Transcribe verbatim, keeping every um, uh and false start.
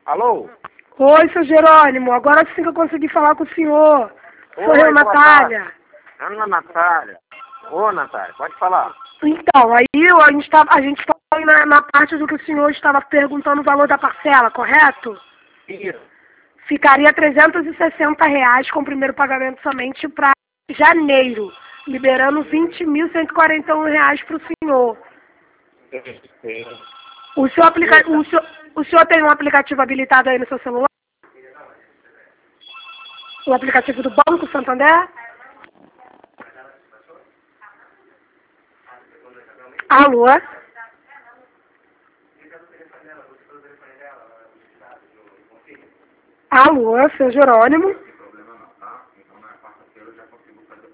Alô? Oi, seu Jerônimo, agora sim que eu consegui falar com o senhor. Sou Oi, eu, boa Natália. Ana Natália. Ô, Natália, pode falar. Então, aí eu- a gente estava a gente tava na, na parte do que o senhor estava perguntando o valor da parcela, correto? Isso. Ficaria trezentos e sessenta reais com o primeiro pagamento somente para janeiro, liberando vinte mil cento e quarenta e um reais para o senhor. O senhor, aplica... o, senhor... o senhor tem um aplicativo habilitado aí no seu celular? O aplicativo do Banco Santander? Alô? Alô, seu Jerônimo?